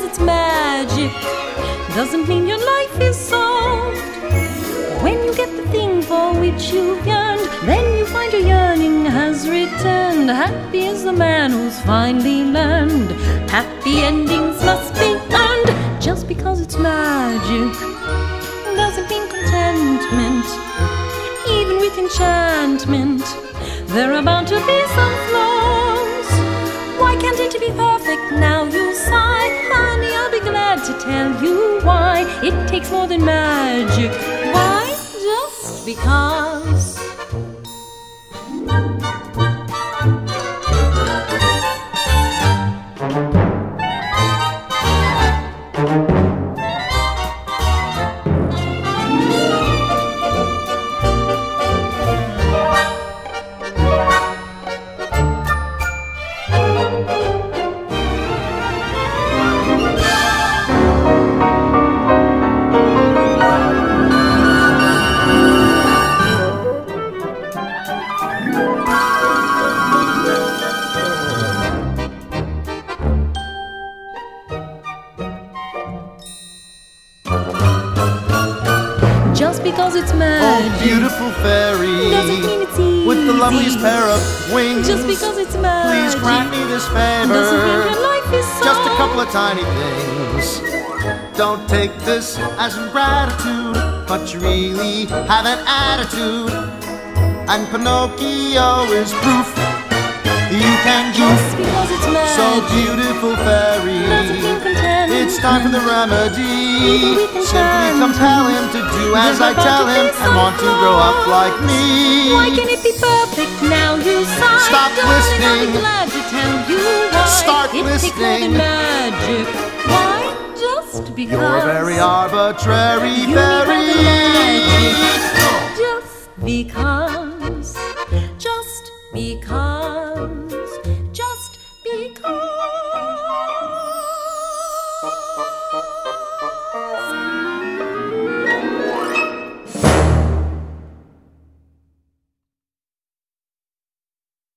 because it's magic doesn't mean your life is solved. When you get the thing for which you've yearned, then you find your yearning has returned. Happy is the man who's finally learned happy endings must be earned. Just because it's magic doesn't mean contentment. Even with enchantment, there are bound to be some flaws. Why can't it be perfect now, you sigh? Honey, I'll be glad to tell you why. It takes more than magic. Why? Just because. Just because it's magic, oh beautiful fairy, doesn't mean it's easy. With the loveliest pair of wings, just because it's magic, please grant me this favor. Doesn't mean your life is solved. Just a couple of tiny things. Don't take this as ingratitude, but you really have an attitude, and Pinocchio is proof you can just goof. because it's magic, So beautiful fairy, doesn't mean contentment. it's time for the remedy. Simply enchantment. compel him to do as I tell him, and want to grow up like me. Why can it be perfect now, you sigh? Stop Darling, listening. I'll be glad to tell you why. Start it takes more listening. than magic. Why? Just because. You're a very arbitrary You have fairy. the magic. Just because. Just because. Just because.